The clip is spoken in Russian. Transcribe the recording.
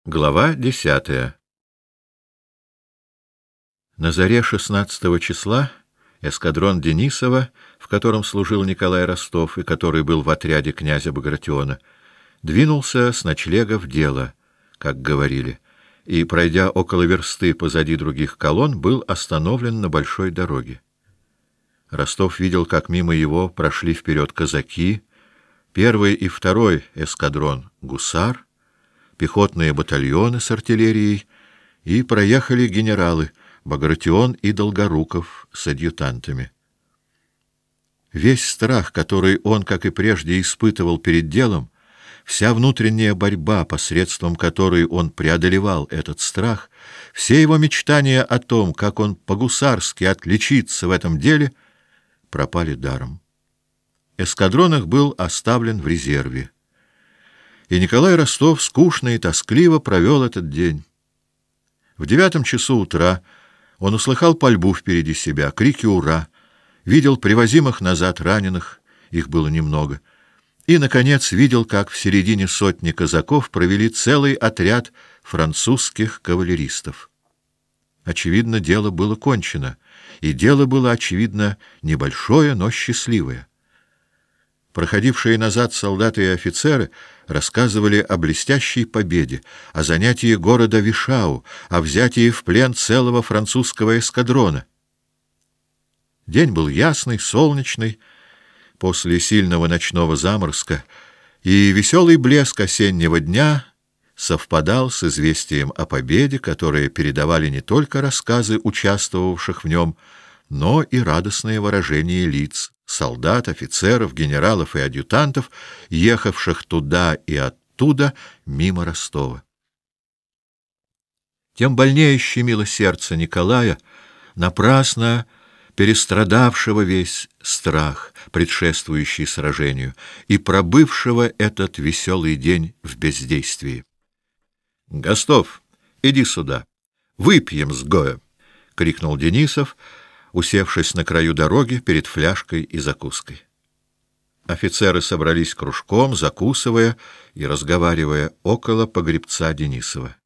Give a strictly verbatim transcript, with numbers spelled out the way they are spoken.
Глава десятая. На заре шестнадцатого числа эскадрон Денисова, в котором служил Николай Ростов и который был в отряде князя Багратиона, двинулся с ночлега в дело, как говорили, и, пройдя около версты позади других колонн, был остановлен на большой дороге. Ростов видел, как мимо его прошли вперед казаки, первый и второй эскадрон гусар, пехотные батальоны с артиллерией, и проехали генералы Багратион и Долгоруков с адъютантами. Весь страх, который он, как и прежде, испытывал перед делом, вся внутренняя борьба, посредством которой он преодолевал этот страх, все его мечтания о том, как он по-гусарски отличится в этом деле, пропали даром. Эскадрон их был оставлен в резерве. И Николай Ростов скучно и тоскливо провел этот день. В девятом часу утра он услыхал пальбу впереди себя, крики «Ура!», видел привозимых назад раненых, их было немного, и, наконец, видел, как в середине сотни казаков провели целый отряд французских кавалеристов. Очевидно, дело было кончено, и дело было, очевидно, небольшое, но счастливое. Проходившие назад солдаты и офицеры рассказывали о блестящей победе, о занятии города Вишау, о взятии в плен целого французского эскадрона. День был ясный, солнечный, после сильного ночного заморозка, и веселый блеск осеннего дня совпадал с известием о победе, которое передавали не только рассказы участвовавших в нем, но и радостные выражения лиц солдат, офицеров, генералов и адъютантов, ехавших туда и оттуда мимо Ростова. Тем больнее щемило сердце Николая, напрасно перестрадавшего весь страх, предшествующий сражению, и пробывшего этот веселый день в бездействии. — Гостов, иди сюда, выпьем с Гоя! — крикнул Денисов, усевшись на краю дороги перед фляжкой и закуской. Офицеры собрались кружком, закусывая и разговаривая около погребца Денисова.